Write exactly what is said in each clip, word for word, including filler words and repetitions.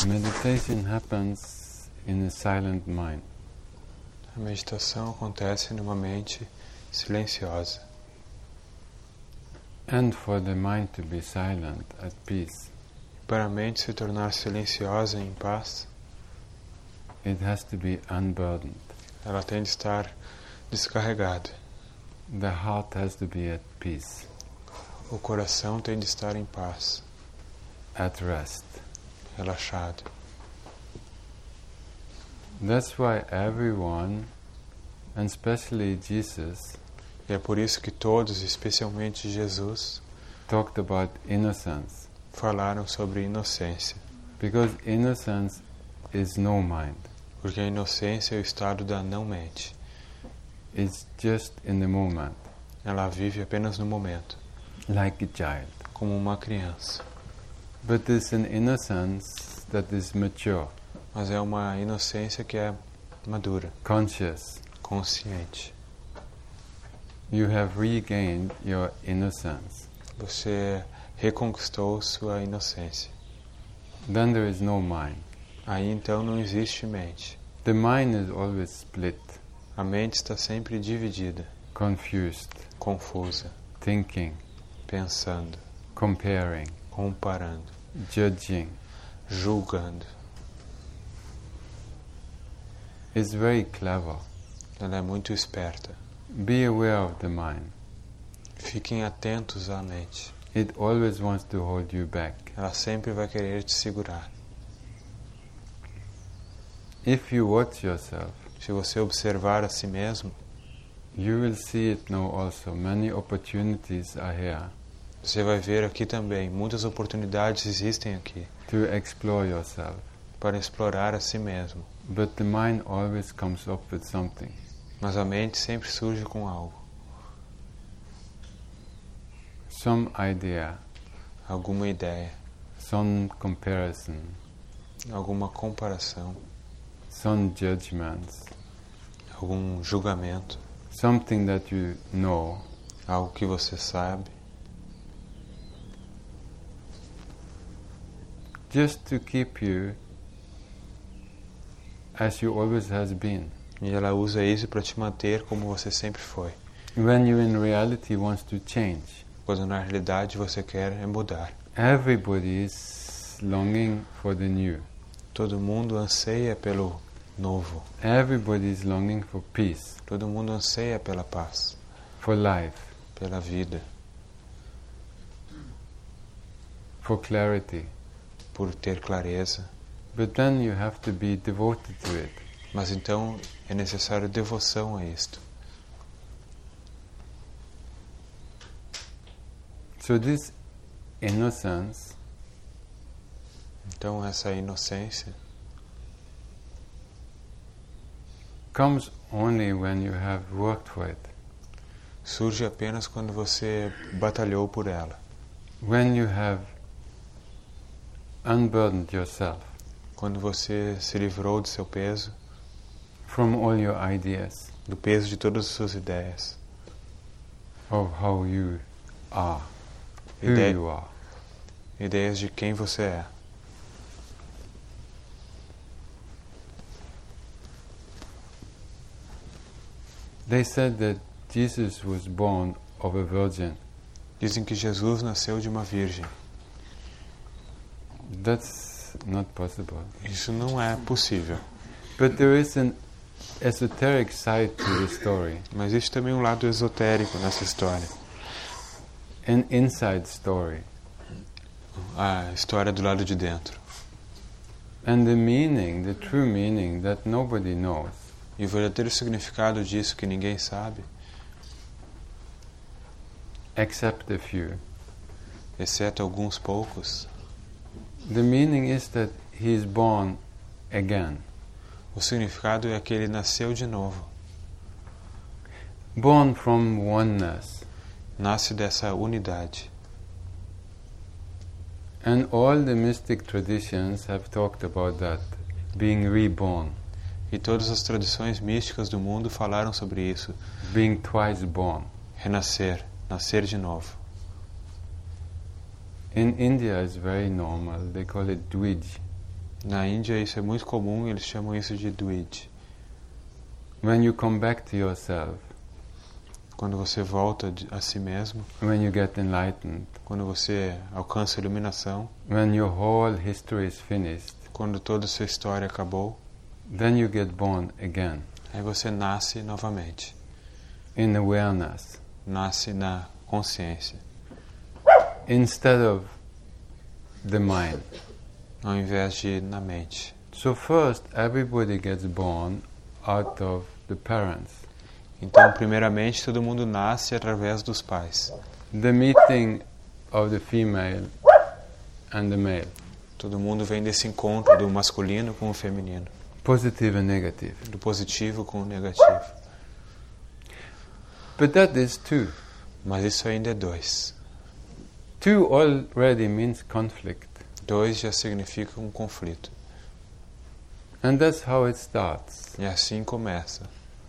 Meditation happens in a silent mind. A meditação acontece numa mente silenciosa. And for the mind to be silent, at peace, Para a mente se tornar silenciosa e em paz, it has to be unburdened. ela tem de estar descarregada. The heart has to be at peace, O coração tem de estar em paz, at rest. relaxado. That's why everyone, and especially Jesus, E é por isso que todos, especialmente Jesus, talked about innocence. falaram sobre inocência. Because innocence is no mind. Porque a inocência é o estado da não-mente. It's just in the moment, Ela vive apenas no momento, like a child. como uma criança. But it's an innocence that is mature, Mas é uma inocência que é madura, conscious. consciente. You have regained your innocence. Você reconquistou sua inocência. Then there is no mind. Aí então não existe mente. The mind is always split, A mente está sempre dividida, confused, confusa, thinking, pensando, comparing, comparando, judging. julgando. It's very clever. Ela é muito esperta. Be aware of the mind. Fiquem atentos à mente. It always wants to hold you back. Ela sempre vai querer te segurar. If you watch yourself, Se você observar a si mesmo, you will see it now also. Many opportunities are here você vai ver aqui também, muitas oportunidades existem aqui to explore yourself. para explorar a si mesmo. But the mind always comes up with something. Mas a mente sempre surge com algo, Some idea, alguma ideia, some comparison, alguma comparação, some judgments, algum julgamento, something that you know, algo que você sabe, just to keep you as you always has been. e ela usa isso para te manter como você sempre foi. When you in reality wants to change. Quando na realidade você quer é mudar. Everybody is longing for the new. Todo mundo anseia pelo novo. Everybody is longing for peace, Todo mundo anseia pela paz, for life, pela vida, for clarity. por ter clareza. But then you have to be devoted to it. Mas então é necessário devoção a isto. So this innocence Então essa inocência comes only when you have worked for it. surge apenas quando você batalhou por ela. When you have unburdened yourself Quando você se livrou do seu peso, from all your ideas do peso de todas as suas ideias, of how you are, who Ide- you are. ideias de quem você é. They said that Jesus was born of a virgin. Dizem que Jesus nasceu de uma virgem. That's not possible. Isso não é possível. But there is an esoteric side to the story, Mas existe também um lado esotérico nessa história. an inside story. A história do lado de dentro. And the meaning, the true meaning that nobody knows, E o verdadeiro significado disso que ninguém sabe, except a few. exceto alguns poucos, The meaning is that he is born again. o significado é que ele nasceu de novo. Born from oneness. Nasce dessa unidade. And all the mystic traditions have talked about that, being reborn, E todas as tradições místicas do mundo falaram sobre isso. being twice born. Renascer, nascer de novo. In India it's very normal, they call it Dwij. Na Índia isso é muito comum, eles chamam isso de Dvij. When you come back to yourself, Quando você volta de- a si mesmo, when you get enlightened, quando você alcança a iluminação, when your whole history is finished, quando toda a sua história acabou, then you get born again aí você nasce novamente. in awareness Nasce na consciência, instead of the mind. ao invés de na mente. So first, everybody gets born out of the parents. Então, primeiramente, todo mundo nasce através dos pais. The meeting of the female and the male, Todo mundo vem desse encontro do masculino com o feminino, positive and negative. do positivo com o negativo. But that is two. Mas isso ainda é dois. Two already means conflict. Dois já significa um conflito. And that's how it starts. E assim começa.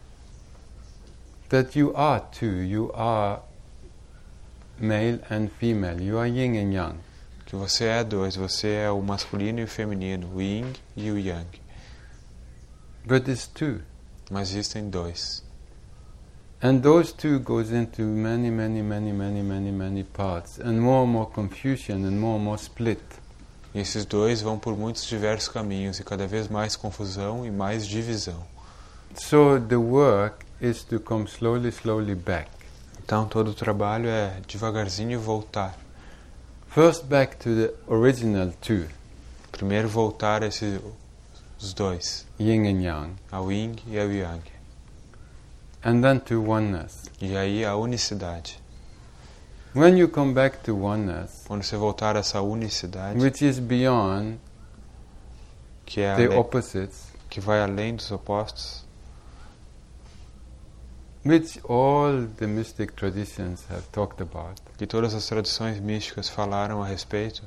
That you are two, you are male and female, you are yin and yang. Que você é dois, você é o masculino e o feminino, o yin e o yang. But it's two. Mas existem dois. And those two goes into many, many, many, many, many, many parts. And more and more confusion and more and more split. E esses dois vão por muitos diversos caminhos e cada vez mais confusão e mais divisão. So the work is to come slowly, slowly back. Então todo o trabalho é devagarzinho voltar. First back to the original two, Primeiro voltar a esses os dois, yin and yang. ao yin e ao yang. And then to oneness. E aí a unicidade. When you come back to oneness, Quando você voltar a essa unicidade, which is beyond que é the ale- opposites, que vai além dos opostos, which all the mystic traditions have talked about, que todas as tradições místicas falaram a respeito,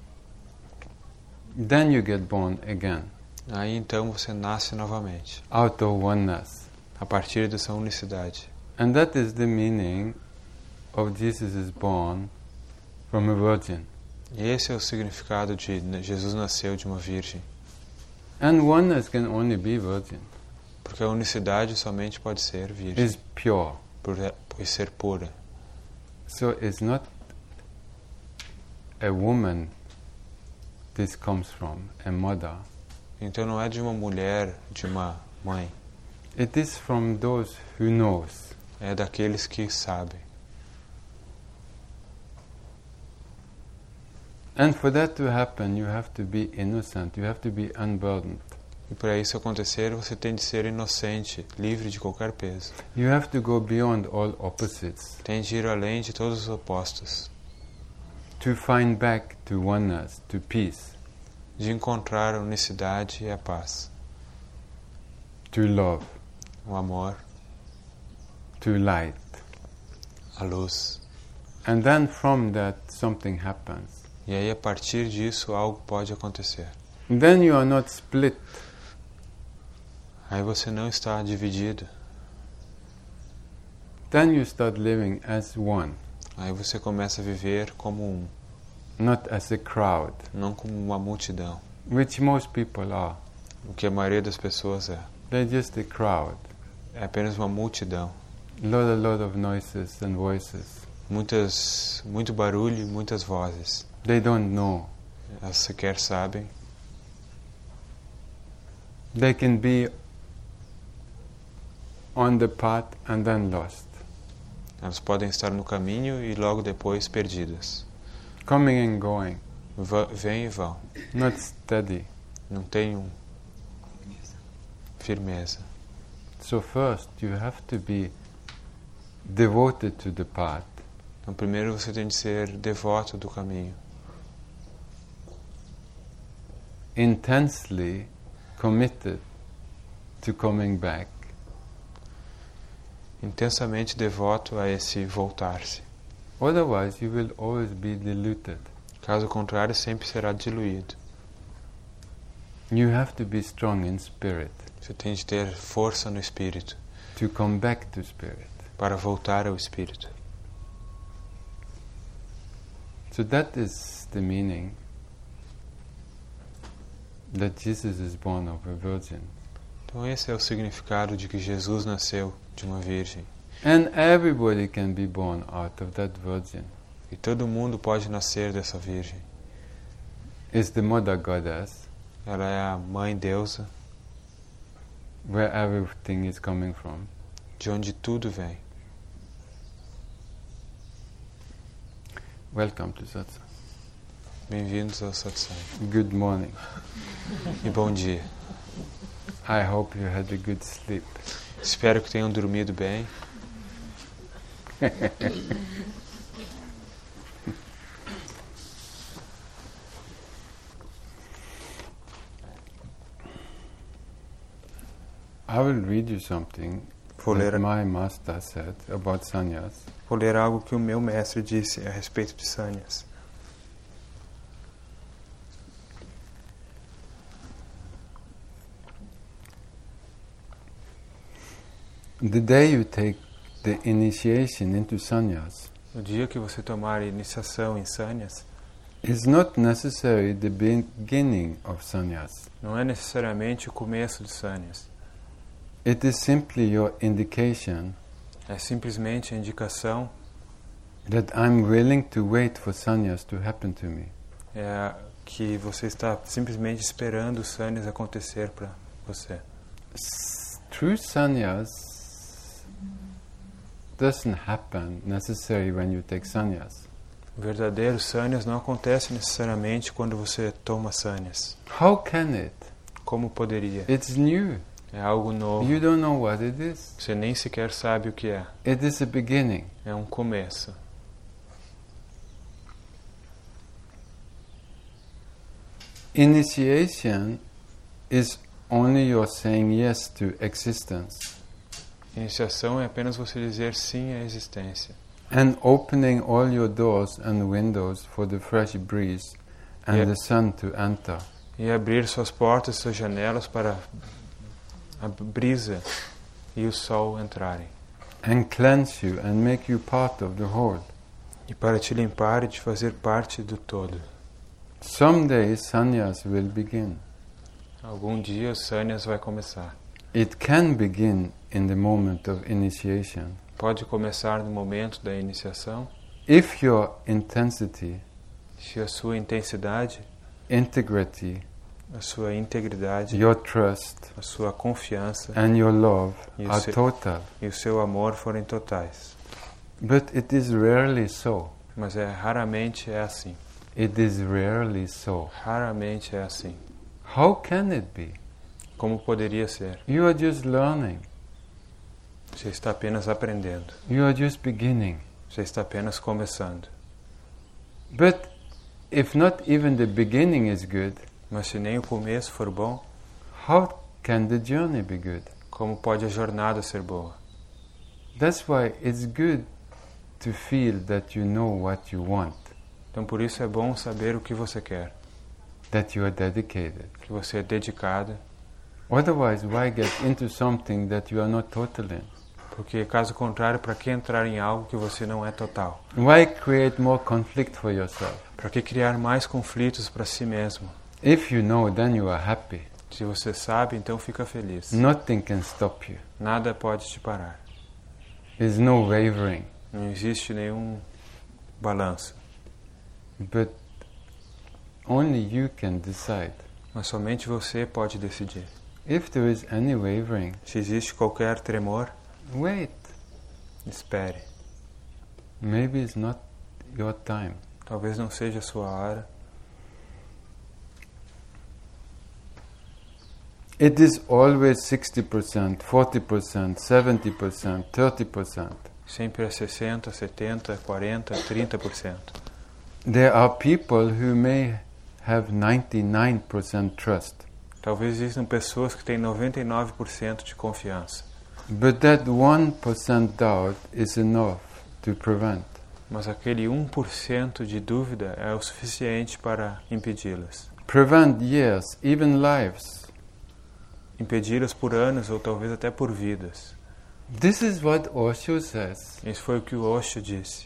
then you get born again, aí então você nasce novamente, out of oneness. a partir dessa unicidade. And that is the meaning of Jesus is born from a virgin. E esse é o significado de Jesus nasceu de uma virgem. And oneness can only be virgin. Porque a unicidade somente pode ser virgem, Is pure. por, por ser pura. So it's not a woman this comes from, a mother. Então não é de uma mulher, de uma mãe. It is from those who knows. É daqueles que sabem. And for that to happen, you have to be innocent, you have to be unburdened. E para isso acontecer, você tem de ser inocente, livre de qualquer peso. You have to go beyond all opposites Tem de ir além de todos os opostos. to find back to oneness, to peace, De encontrar a unicidade e a paz. to love, O amor, to light. a luz. And then from that something happens. E aí a partir disso algo pode acontecer. Then you are not split. Aí você não está dividido. Then you start living as one, Aí você começa a viver como um, not as a crowd, não como uma multidão. which most people are. O que a maioria das pessoas é. They're just a crowd. É apenas uma multidão. Lot, a lot of noises and voices. Muitas, muito barulho e muitas vozes. They don't know. Elas sequer sabem. They can be on the path and then lost, Elas podem estar no caminho e logo depois perdidas. coming and going, Va- Vêm e vão. not steady. Não tem um firmeza. So first you have to be devoted to the path, Então primeiro você tem de ser devoto do caminho. intensely committed to coming back, Intensamente devoto a esse voltar-se. otherwise you will always be diluted. Caso contrário, sempre será diluído. You have to be strong in spirit Você tem de ter força no espírito to come back to spirit. para voltar ao espírito. So that is the meaning. that Jesus is born of a virgin. Então esse é o significado de que Jesus nasceu de uma virgem. And everybody can be born out of that virgin. E todo mundo pode nascer dessa virgem. It's the mother goddess, Ela é a mãe deusa, where everything is coming from. de onde tudo vem. Welcome to Satsang. Bem-vindos ao satsang. Good morning. E bom dia. I hope you had a good sleep. Espero que tenham dormido bem. I will read you something Vou ler, that my master said about sannyas. vou ler algo que o meu mestre disse a respeito de sannyas. The day you take the initiation into sannyas, No dia que você tomar a iniciação em sannyas, it's not necessarily the beginning of sannyas. não é necessariamente o começo de sannyas. It is simply your indication É simplesmente a indicação, that I'm willing to wait for sannyas to happen to me. é que você está simplesmente esperando os sannyas acontecer para você. S- True sannyas doesn't happen necessarily when you take sannyas. O verdadeiro sannyas não acontece necessariamente quando você toma sannyas. How can it? Como poderia? It's new. É algo novo. You don't know what it is. Você nem sequer sabe o que é. It is a beginning. É um começo. Initiation is only your saying yes to existence Iniciação é apenas você dizer sim à existência. and opening all your doors and windows for the fresh breeze and Yeah. the sun to enter. E abrir suas portas e suas janelas para a brisa e o sol entrarem. And cleanse you and make you part of the whole. E para te limpar e te fazer parte do todo. Someday sannyas will begin. Algum dia o sannyas vai começar. It can begin in the moment of initiation. Pode começar no momento da iniciação, If your intensity, se a sua intensidade, integrity, a sua integridade, your trust, a sua confiança and your love You are say- total. e o seu amor forem totais. But it is rarely so. Mas é raramente é assim. It is rarely so. Raramente é assim. How can it be? Como poderia ser? You are just learning. Você está apenas aprendendo. You are just beginning. Você está apenas começando. But if not even the beginning is good, Mas se nem o começo for bom, how can the journey be good? como pode a jornada ser boa? That's why it's good to feel that you know what you want, Então por isso é bom saber o que você quer, that you are dedicated. que você é dedicado, Otherwise, why get into something that you are not total in? porque caso contrário, para que entrar em algo que você não é total? Why create more conflict for yourself? Para que criar mais conflitos para si mesmo? If you know, then you are happy. Se você sabe, então fica feliz. Nothing can stop you. Nada pode te parar. There's no wavering. Não existe nenhum balanço. But only you can decide. Mas somente você pode decidir. If there is any wavering, Se existe qualquer tremor, wait. espere. Maybe it's not your time. Talvez não seja a sua hora. It is always sixty percent, forty percent, seventy percent, thirty percent. Sempre é sessenta, setenta, quarenta, trinta por cento. There are people who may have ninety-nine percent trust, Talvez existam pessoas que têm noventa e nove por cento de confiança. but that one percent doubt is enough to prevent. Mas aquele um por cento de dúvida é o suficiente para impedi-las. Prevent years, even lives. Impedi-las por anos ou talvez até por vidas. This is what Osho says. Isso foi o que o Osho disse.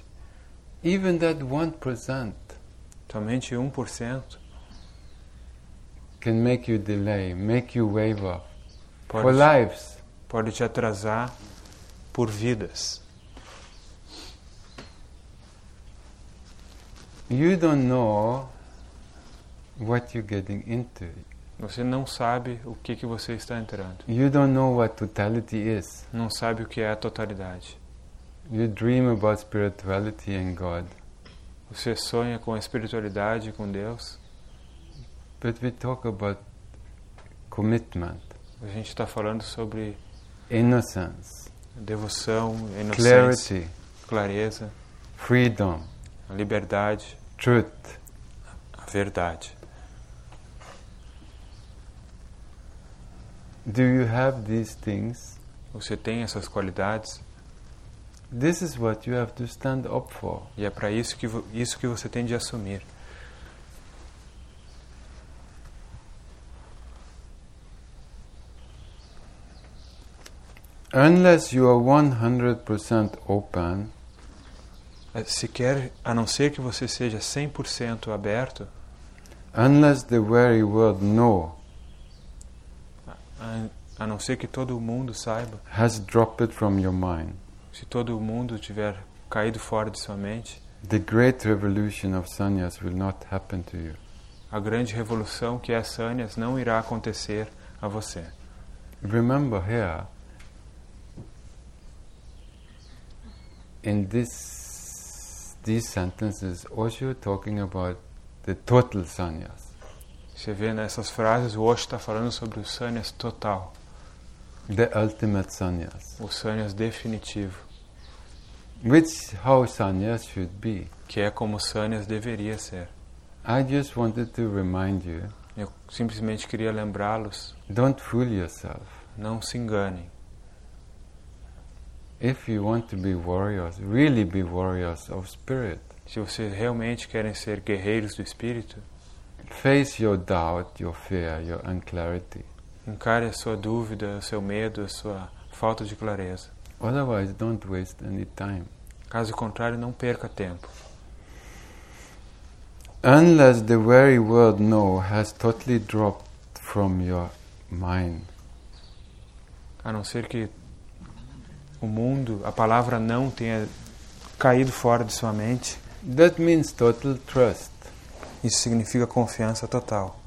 Even that one percent Somente um por cento can make you delay, make you waver for Pode, lives. pode te atrasar por vidas. You don't know what you're getting into. Você não sabe o que, que você está entrando. You don't know what totality is. Não sabe o que é a totalidade. You dream about spirituality and God. Você sonha com a espiritualidade e com Deus. But we talk about commitment, A gente está falando sobre innocence, devoção, inocência, clarity, clareza, freedom, a liberdade, truth. a verdade. Do you have these things? Você tem essas qualidades This is what you have to stand up for. e é para isso que vo- isso que você tem de assumir. Unless you are one hundred percent open, É, Se quer, a não ser que você seja cem por cento aberto, unless the very word no a, a não ser que todo mundo saiba, has dropped from your mind, se todo mundo tiver caído fora de sua mente, the great revolution of sannyas will not happen to you. a grande revolução que é Sannyas não irá acontecer a você. Remember here, in this, these sentences, Osho talking about the total sannyas. Você vê nessas frases, o Osho está falando sobre o Sannyas total, The ultimate sannyas, o Sannyas definitivo, which how sannyas should be. que é como o Sannyas deveria ser. I just wanted to remind you, Eu simplesmente queria lembrá-los, don't fool yourself. não se enganem. If you want to be warriors, really be warriors of spirit, Se vocês realmente querem ser guerreiros do Espírito, face your doubt, your fear, your unclarity. encare a sua dúvida, o seu medo, a sua falta de clareza. Otherwise, don't waste any time. Caso contrário, não perca tempo. Unless the very word no has totally dropped from your mind, A não ser que o mundo, a palavra não tenha caído fora de sua mente, that means total trust. isso significa confiança total.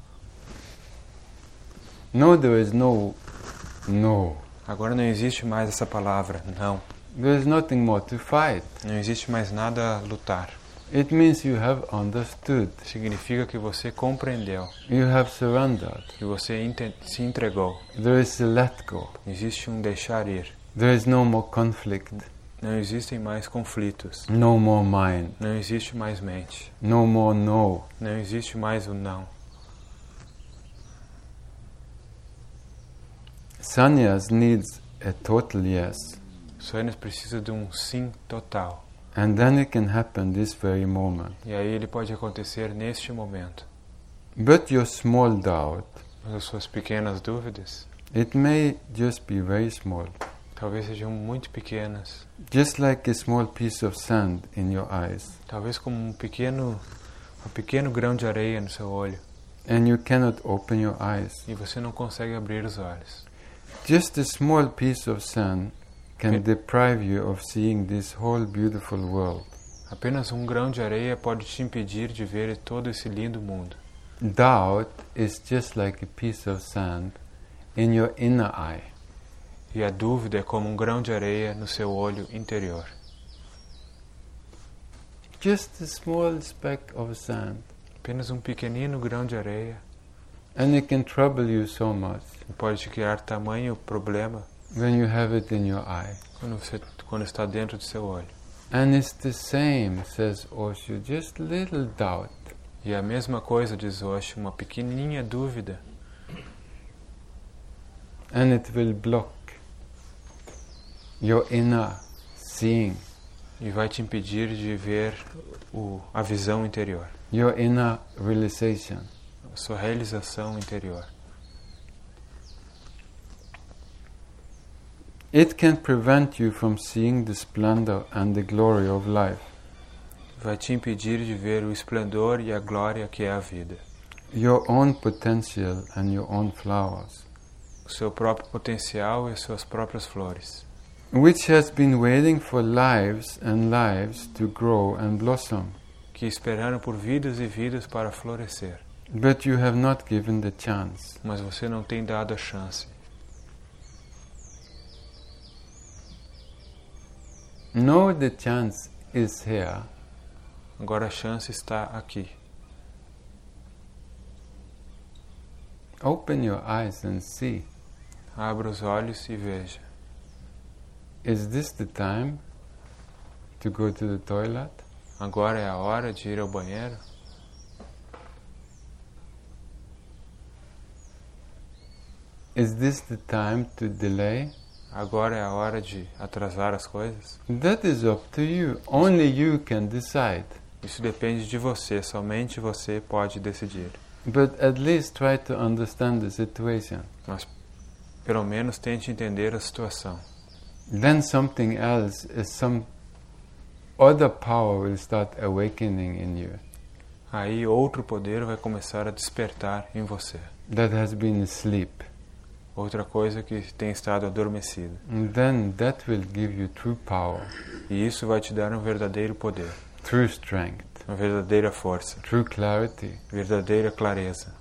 No, there is no no. Agora não existe mais essa palavra, não. There is nothing more to fight. Não existe mais nada a lutar. It means you have understood, Significa que você compreendeu, you have surrendered. que você ente- se entregou. There is a let go. Existe um deixar ir. There is no more conflict, Não existem mais conflitos. no more mind, Não existe mais mente. no more no. Não existe mais o não. Sannyas needs a total yes, O Sannyas precisa de um sim total. and then it can happen this very moment. E aí ele pode acontecer neste momento. But your small doubt, Mas as suas pequenas dúvidas it may just be very small, talvez sejam muito pequenas. just like a small piece of sand in your eyes, Talvez como um pequeno, um pequeno grão de areia no seu olho. and you cannot open your eyes. E você não consegue abrir os olhos. Just a small piece of sand can Okay. deprive you of seeing this whole beautiful world. Apenas um grão de areia pode te impedir de ver todo esse lindo mundo. Doubt is just like a piece of sand in your inner eye. E a dúvida é como um grão de areia no seu olho interior. Just a small speck of sand, Apenas um pequenino grão de areia and it can trouble you so much e pode te criar tamanho problema when you have it in your eye. quando, você, quando está dentro do seu olho. And it's the same, says Osho, just little doubt. E a mesma coisa, diz Osho, uma pequenininha dúvida, And it will block your inner seeing, e vai te impedir de ver o, a visão interior, your inner realization. a sua realização interior. It can prevent you from seeing the splendor and the glory of life. Vai te impedir de ver o esplendor e a glória que é a vida. your own potential and your own flowers, o seu próprio potencial e as suas próprias flores, which has been waiting for lives and lives to grow and blossom, que esperaram por vidas e vidas para florescer, but you have not given the chance. mas você não tem dado a chance. Know the chance is here. Agora a chance está aqui. Open your eyes and see. Abra os olhos e veja. Is this the time to go to the toilet? Agora é a hora de ir ao banheiro? Is this the time to delay? Agora é a hora de atrasar as coisas? That is up to you. Only you can decide. Isso depende de você, somente você pode decidir. But at least try to understand the situation. Mas pelo menos tente entender a situação. Then something else, is some other power will start awakening in you Aí outro poder vai começar a despertar em você. that has been asleep. Outra coisa que tem estado adormecida. And then that will give you true power, E isso vai te dar um verdadeiro poder, true strength, uma verdadeira força, true clarity. verdadeira clareza.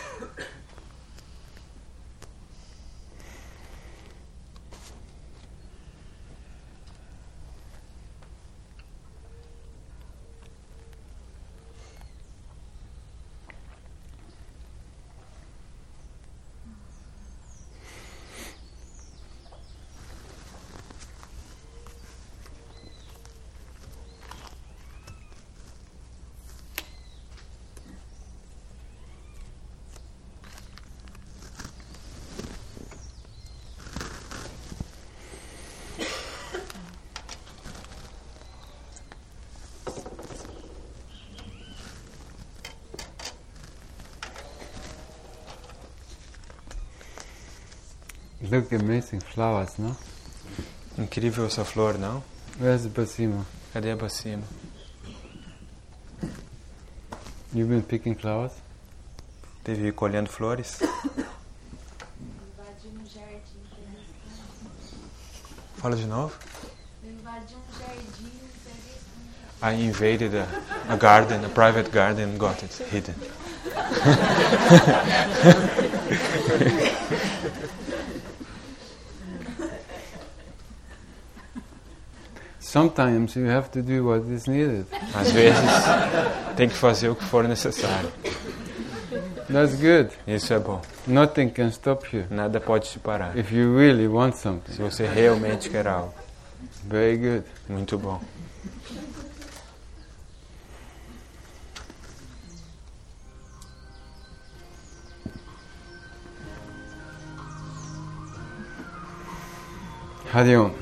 Look, amazing flowers, no? Incrível essa flor, não? Where's Basima? Cadê a bacima? You've been picking flowers? Teve colhendo flores? Invadi um jardim. Fala de novo. Invadi um jardim. I invaded a, a garden, a private garden, and got it hidden. Sometimes you have to do what is needed. Às vezes tem que fazer o que for necessário. That's good. Isso é bom. Nothing can stop you Nada pode te parar. if you really want something. Se você realmente quer algo. Very good. Muito bom. Hari Om.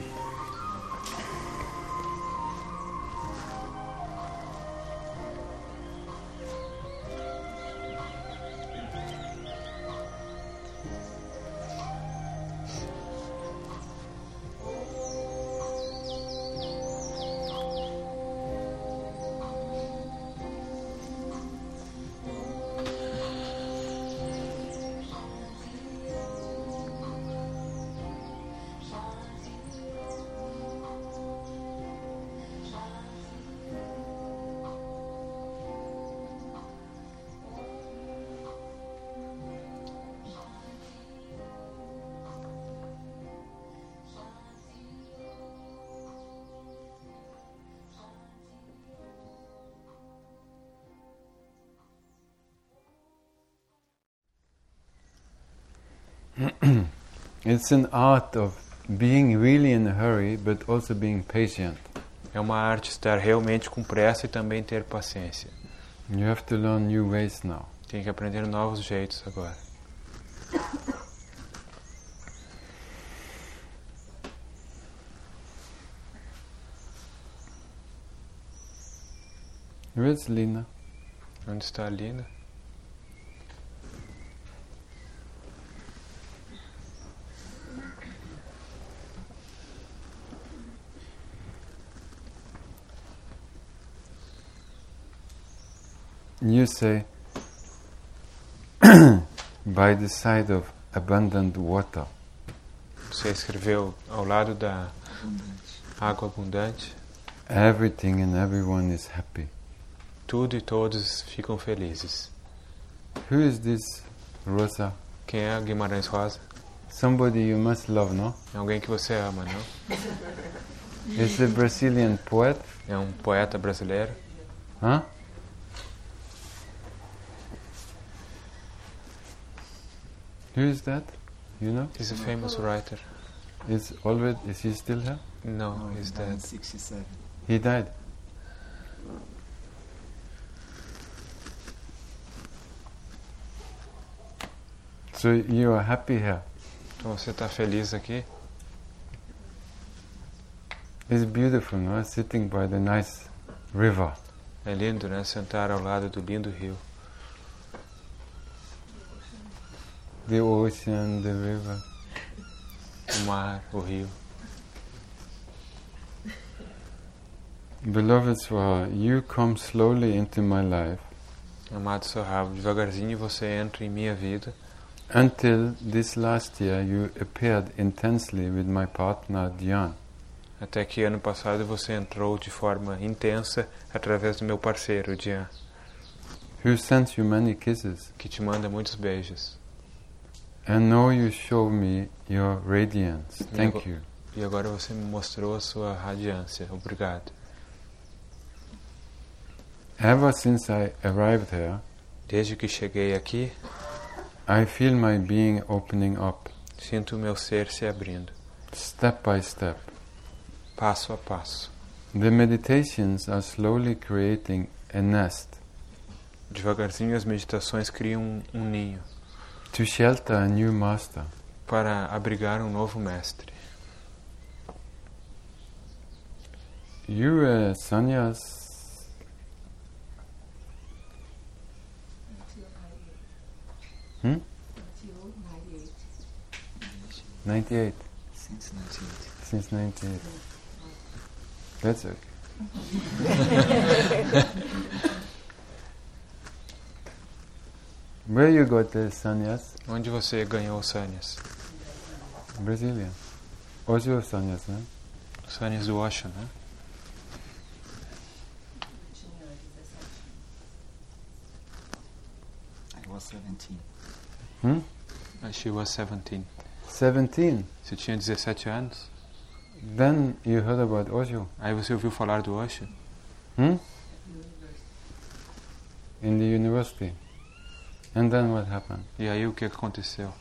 It's an art of being really in a hurry, but also being patient. É uma arte estar realmente com pressa e também ter paciência. You have to learn new ways now. Tem que aprender novos jeitos agora. Where's Lina? Onde está a Lina? You say, by the side of abundant water. Você escreveu ao lado da água abundante. Everything and everyone is happy. Tudo e todos ficam felizes. Who is this Rosa? Quem é Guimarães Rosa? Somebody you must love, no? É alguém que você ama, não? It's a Brazilian poet. É um poeta brasileiro. Huh? Who is that? You know? He's a famous writer. Is already is he still here? No, he's dead. sixty-seven. He died. So you are happy here. Então você está feliz aqui? It's beautiful, no? Sitting by the nice river. É lindo, né? Sentar ao lado do lindo rio. The ocean, the river. O mar, o rio. Beloved Swaha, you come slowly into my life. Amado Sorrabo, devagarzinho você entra em minha vida. Until this last year you appeared intensely with my partner Dhyan. Até que ano passado você entrou de forma intensa através do meu parceiro, Dhyan, Who sends you many kisses. que te manda muitos beijos. And now you show me your radiance. Thank you. E agora você me mostrou a sua radiância. Obrigado. Ever since I arrived here, Desde que cheguei aqui, I feel my being opening up, sinto o meu ser se abrindo, step by step. passo a passo. The meditations are slowly creating a nest Devagarzinho as meditações criam um, um ninho to shelter a new master. para abrigar um novo mestre. You uh, sannyas, hmm? ninety-eight. Since ninety-eight. Since ninety-eight. That's okay. Where you got the sannyas? Onde você ganhou sannyas? Brazilian. Osho sannyas, né? Sannyas do Osho, né? I was seventeen. Hmm? She was seventeen. Seventeen. Você tinha dezessete anos? Then you heard about Osho. Aí você ouviu falar do Osho? Hmm? In the university. And then what happened? E aí o que aconteceu?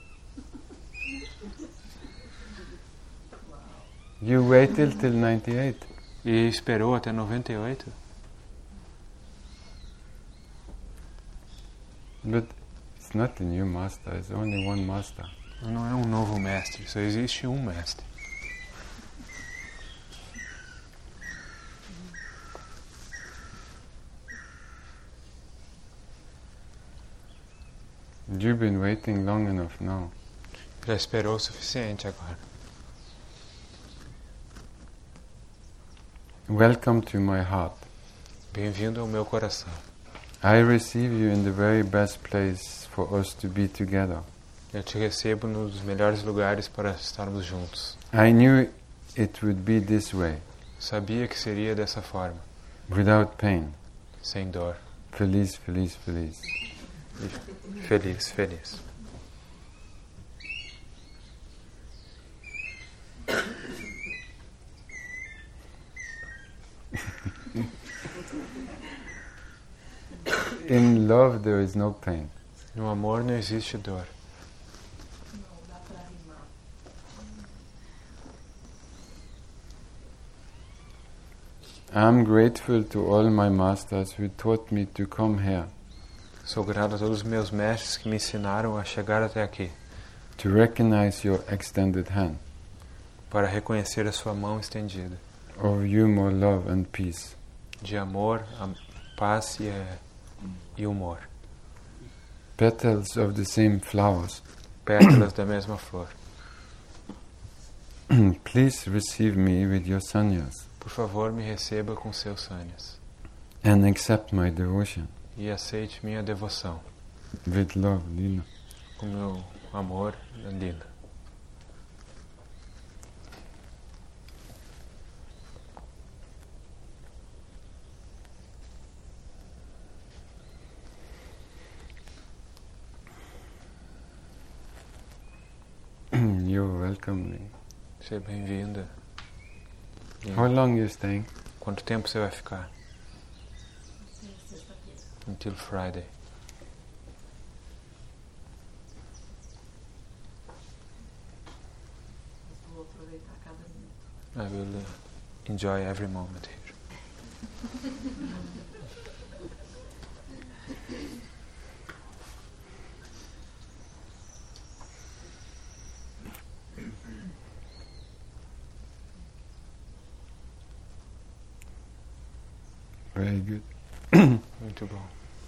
You waited till ninety-eight. E esperou até noventa e oito? But it's not a new master, it's only one master. Não é um novo mestre, só existe um mestre. You've been waiting long enough now. Já esperou o suficiente agora. Welcome to my heart. Bem-vindo ao meu coração. I receive you in the very best place for us to be together. Eu te recebo num dos melhores lugares para estarmos juntos. I knew it would be this way, Sabia que seria dessa forma, without pain. sem dor. Feliz, feliz, feliz. E feliz, feliz. In love there is no pain. No amor não existe dor. I'm grateful to all my masters who taught me to come here, Sou grato a todos os meus mestres que me ensinaram a chegar até aqui, to recognize your extended hand para reconhecer a sua mão estendida, of humor, love and peace. de amor, am- paz e, eh, e humor. Petals of the same flowers. Pétalas da mesma flor. Please receive me with your sannyas Por favor, me receba com seus sanhas and accept my devotion e aceite minha devoção with love, Lila. o meu amor, Lila. You're welcome. Seja bem-vinda. E How long you staying? quanto tempo você vai ficar? Sexta-feira. Until Friday. Vou aproveitar cada minuto. I will uh, enjoy every moment here. Very good. Muito bom.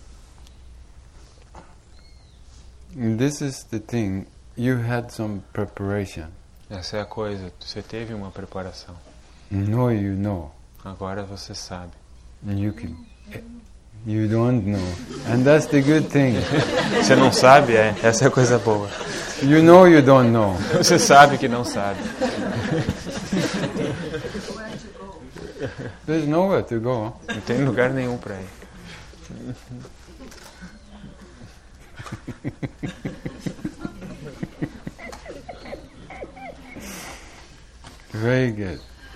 This is the thing. You had some preparation. Essa é a coisa. Você teve uma preparação. Now you know. Agora você sabe. And you can. You don't know. And that's the good thing. Você não sabe? É. Essa é a coisa boa. You know you don't know. Você sabe que não sabe. There's nowhere to go. Não tem lugar nenhum para ir. Very good.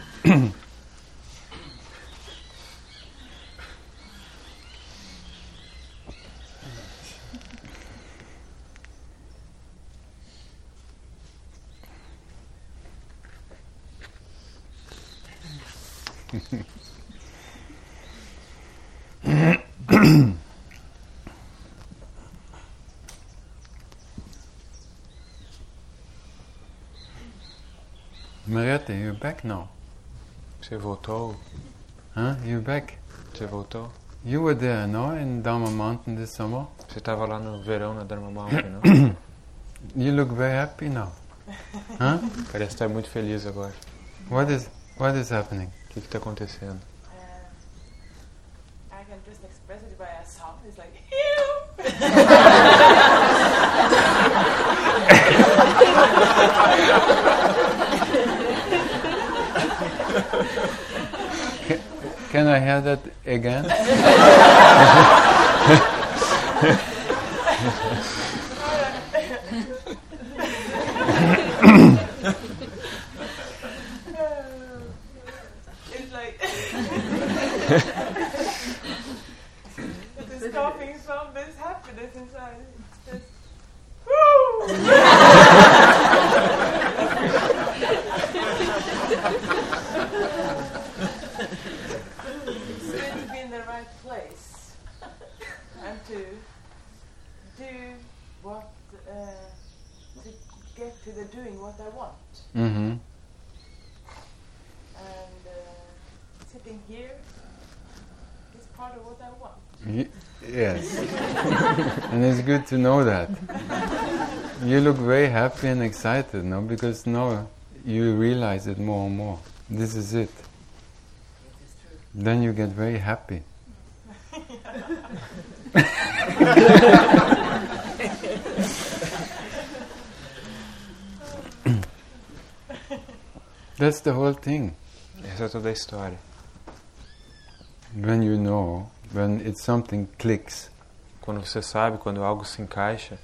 Mariette, you're back now. Você voltou? Huh? You're back. Você voltou? You were there, no, in Dharma Mountain this summer. Você estava lá no verão na Dharma Mountain, não? You look very happy now. Huh? Parece estar muito feliz agora. What is what is happening? O que está acontecendo? I can just express it by a song. It's like, ew! Can, can I hear that again? It's like this coughing from this happiness inside. It's just, it's good to be in the right place and to do what uh, to get to the doing what I want. Mm-hmm. And uh, sitting here is part of what I want. Y- yes. And it's good to know that. You look very happy and excited now because now you realize it more and more. This is it. It is true. Then you get very happy. That's the whole thing. Essa é toda a história. When you know, when it's something clicks, Quando você sabe, quando algo se encaixa,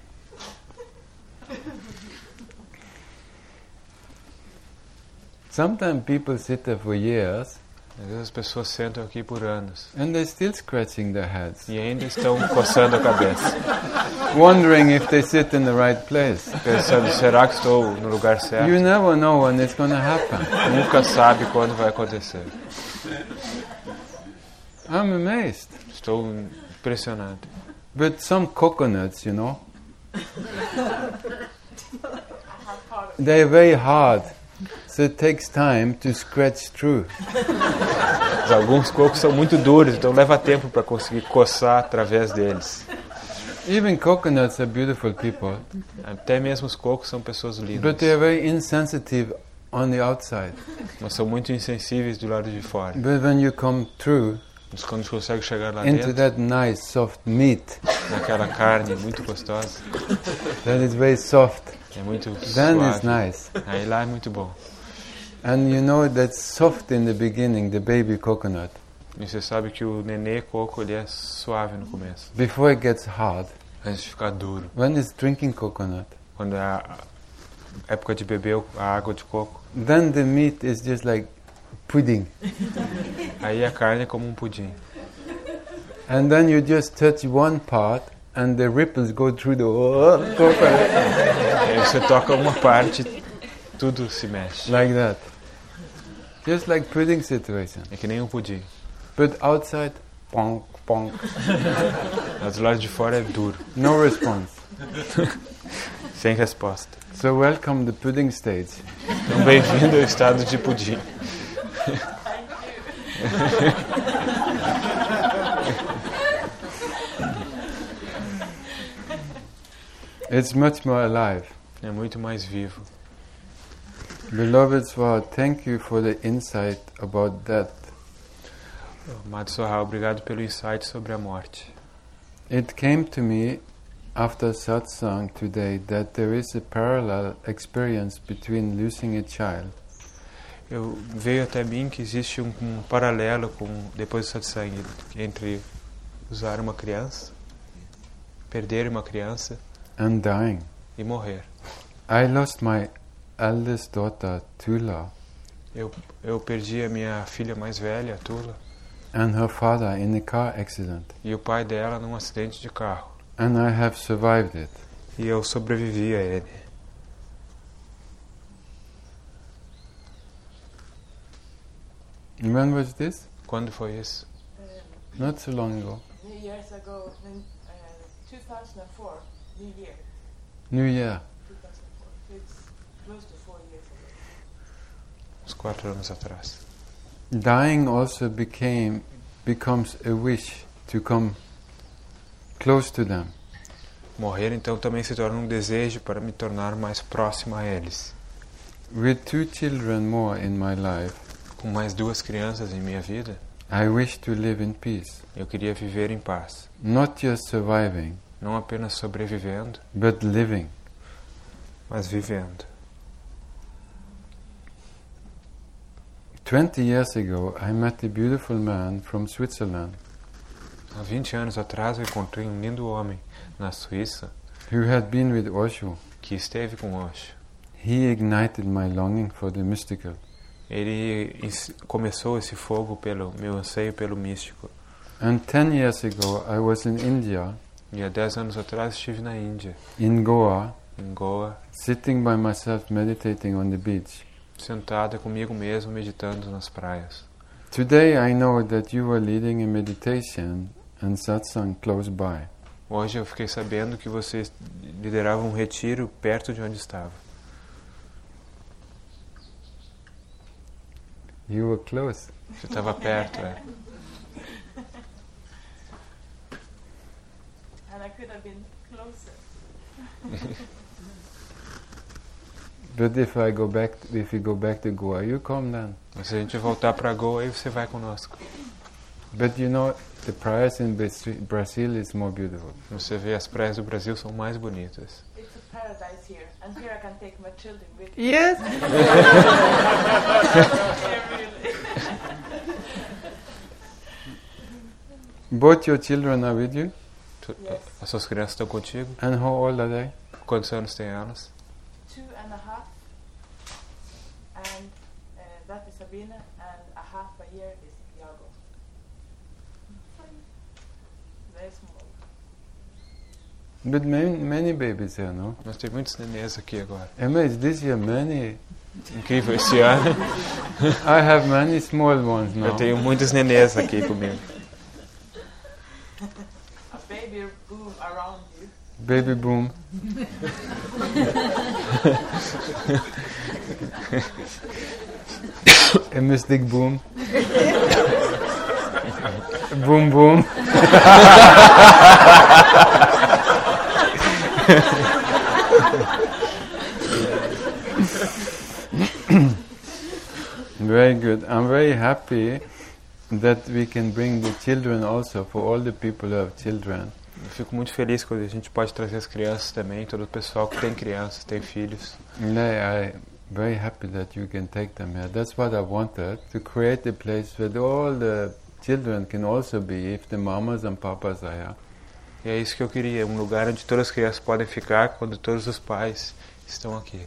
sometimes people sit there for years às vezes as pessoas sentam aqui por anos and they're still scratching their heads, e ainda estão coçando a cabeça, wondering if they sit in the right place. pensando, será que estou no lugar certo? You never know when it's going to happen. Nunca sabe quando vai acontecer. I'm amazed. Estou impressionado. But some coconuts, you know, they're very hard. So it takes time to scratch through. Mas alguns cocos são muito duros, então leva tempo para conseguir coçar através deles. Even coconuts are beautiful people, Até mesmo os cocos são pessoas but lindas, they are very insensitive on the outside. mas são muito insensíveis do lado de fora. But when you come through, Mas quando consegue chegar lá into dentro, that nice soft meat naquela carne muito gostosa, that is very soft, é muito then it's suave. nice. Aí lá é muito bom. And you know that's soft in the beginning, the baby coconut. E você sabe que o nenê coco ele é suave no começo, Before it gets hard, antes de ficar duro. when it's drinking coconut, Quando é a época de beber a água de coco, then the meat is just like pudding. aí a carne é como um pudim. And then you just touch one part and the ripples go through the whole coconut. Aí você toca uma parte, tudo se mexe. Like that. Just like pudding situation. É que nem um pudim. But outside, bonk, bonk. Mas do lado de fora é duro, No response. sem resposta. So welcome the pudding stage. Então bem-vindo ao estado de pudim. It's much more alive. É muito mais vivo. Beloved Swar, thank you for the insight about that. Amado Sohar, obrigado pelo insight sobre a morte. It came to me after satsang today that there is a parallel experience between losing a child Eu veio até mim que existe um, um paralelo com depois do satsang entre usar uma criança, perder uma criança and dying. e morrer. I lost my eldest daughter, Tula, Eu eu perdi a minha filha mais velha, Tula, and her father in a car accident, e o pai dela num acidente de carro. and I have survived it. E eu sobrevivi a ele. When was this? Quando foi isso? Um, Not so long ago. New years ago, in uh, two thousand four, New Year, New Year. two thousand four. It's close to four years ago. Uns quatro anos atrás. Dying also became becomes a wish to come close to them. Morrer então também se torna um desejo para me tornar mais próximo a eles. With two children more in my life, Com mais duas crianças em minha vida, I wish to live in peace. eu queria viver em paz. Not just surviving, Não apenas sobrevivendo, but living. mas vivendo. Twenty years ago, I met a beautiful man from Switzerland Há vinte anos atrás eu encontrei um lindo homem na Suíça who had been with Osho. que esteve com Osho. He ignited my longing for the mystical. Ele ins- começou esse fogo pelo meu anseio pelo místico. And ten years ago, I was in India, E há dez anos atrás estive na Índia, in Goa, em Goa, sitting by myself meditating on the beach. sentada comigo mesmo meditando nas praias. Today I know that you were leading a meditation and satsang close by. Hoje eu fiquei sabendo que você liderava um retiro perto de onde estava. You were close. Você estava perto, é. And I could have been closer. But if I go back, if we go back to Goa, you come then. Mas se a gente voltar para Goa, aí você vai conosco. But you know, the prayers in Brazil- Brazil is more beautiful. Você vê, as praias do Brasil são mais bonitas. It's a paradise here, and here I can take my children with me. Yes. Yeah, really. Both your children are with you, Tu- Yes. As suas crianças estão contigo? and how old are they? Quantos anos têm elas? Two and a half, and uh, that is Sabina, and a half a year is Iago. Very small. But many, many babies here, no? Nós temos muitos nenês aqui agora. Emma, is this year many? Incrível, esse ano I have many small ones now. eu tenho muitos nenês aqui comigo. A baby boom around you. Baby boom. A mystic boom. Boom boom. Very good. I'm very happy that we can bring the children also, for all the people who have children. Eu fico muito feliz quando a gente pode trazer as crianças também, todo o pessoal que tem crianças, tem filhos. And I, I'm very happy that you can take them here. That's what I wanted, to create a place where all the children can also be, if the mamas and papas are here. E é isso que eu queria, um lugar onde todas as crianças podem ficar quando todos os pais estão aqui.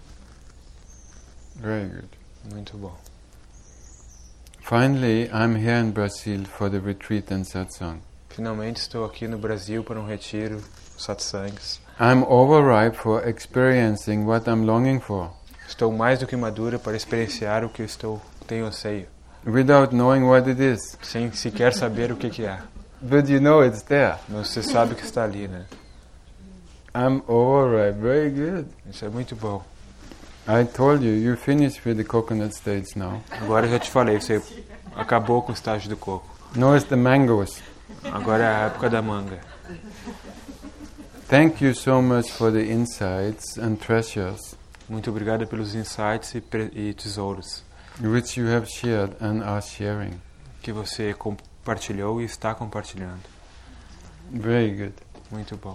Very good. Muito bom. Finally, I'm here in Brazil for the retreat and satsang. Finalmente estou aqui no Brasil para um retiro, satsangs. I'm overripe for experiencing what I'm longing for, Estou mais do que madura para experienciar o que eu estou, tenho anseio, without knowing what it is. sem sequer saber o que que é. But you know it's there. Mas você sabe que está ali, né? I'm overripe. Very good. Isso é muito bom. I told you, you finished with the coconut stage now. Agora eu já te falei, você acabou com o estágio do coco. Now it's the mangoes. Agora é a época da manga. Thank you so much for the insights and treasures Muito obrigado pelos insights e, pre- e tesouros which you have shared and are sharing. que você compartilhou e está compartilhando. Very good. Muito bom.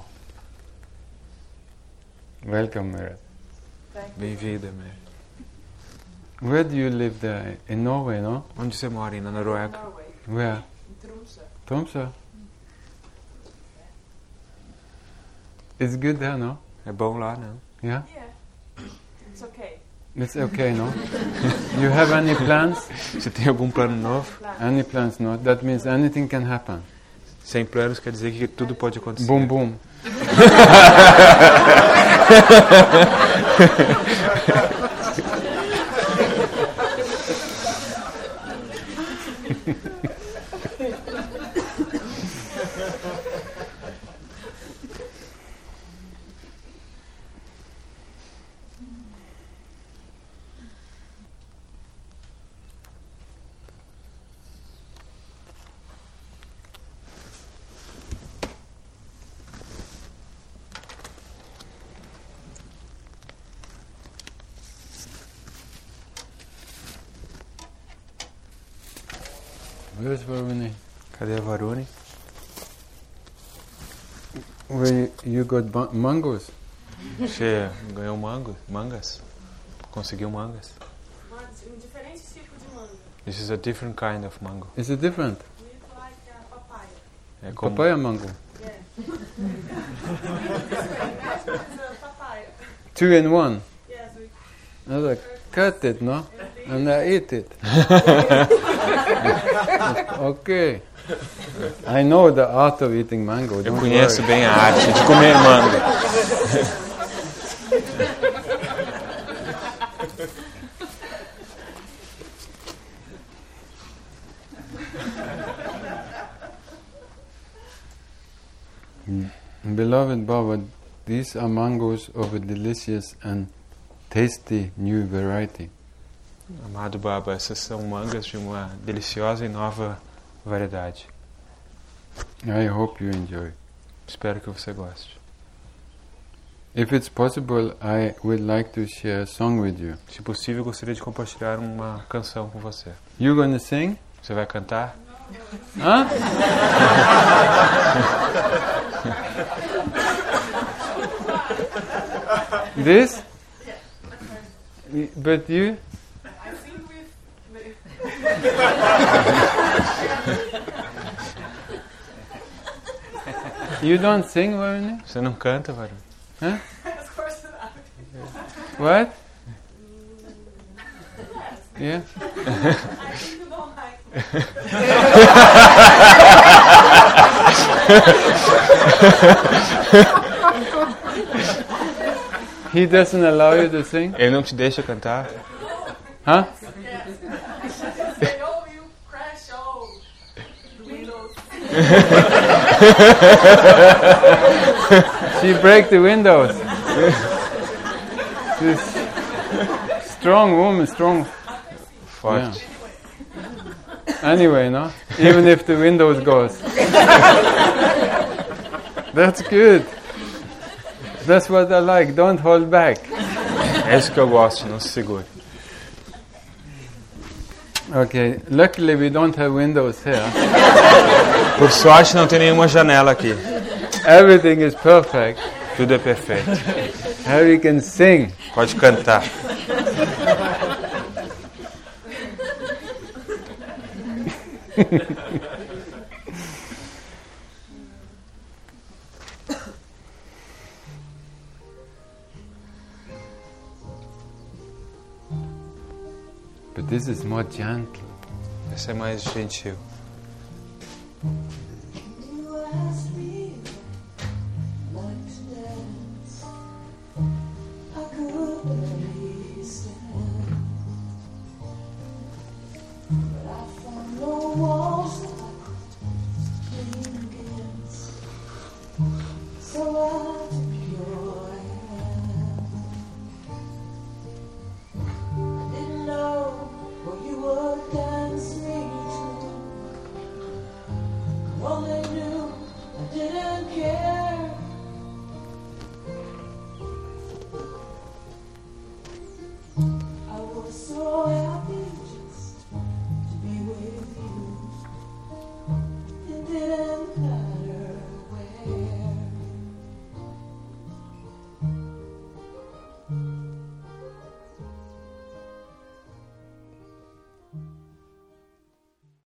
Welcome, Merit. Thank you. Bem-vinda, Mary. Where do you live there? In Norway, no? Onde você mora? Na Noruega? Norway, Where? in Tromsø. Tromsø? It's good there, no? É bom lá, não? Yeah? Yeah, it's okay. It's okay, no? You have any plans? Você tem algum plano novo? Any plans, no? That means anything can happen. Sem planos quer dizer que tudo pode acontecer. Boom, boom. Where's Varuni? Cadê a Varuni? Where you, you got ba- mangoes? Você ganhou mango, mangas? Conseguiu mangas? Um diferente tipo de manga. This is a different kind of mango. Is it different? We like uh, papaya. É como Papaya mango. Yeah. This way, imagine it's a papaya. Two in one. Yes, we I was like, cut it, no? And I eat it. Okay. I know the art of eating mango. Eu Don't conheço worry. bem a arte de comer manga. Beloved Baba, these are mangoes of a delicious and tasty new variety. Amado Baba, essas são mangas de uma deliciosa e nova variedade. I hope you enjoy. Espero que você goste. If it's possible, I would like to share a song with you. Se possível, eu gostaria de compartilhar uma canção com você. You gonna sing? Você vai cantar? Huh? This? Y- But you? I think we've... You don't sing, Varuni? Você não canta, Varuni? Huh? Of course not. What? Yeah? I think you don't like He doesn't allow you to sing? Ele não te deixa cantar? Huh? say, oh, you crash all the windows. She break the windows. This strong woman, strong. Forte. Anyway, no? Even if the windows goes. That's good. That's what I like. Don't hold back. É isso que eu gosto, não se segure. Okay, luckily we don't have windows here. Por sorte, não tem nenhuma janela aqui. Everything is perfect. Tudo é perfeito. Harry can sing. Pode cantar. But this is more gentle. Essa é mais gentil.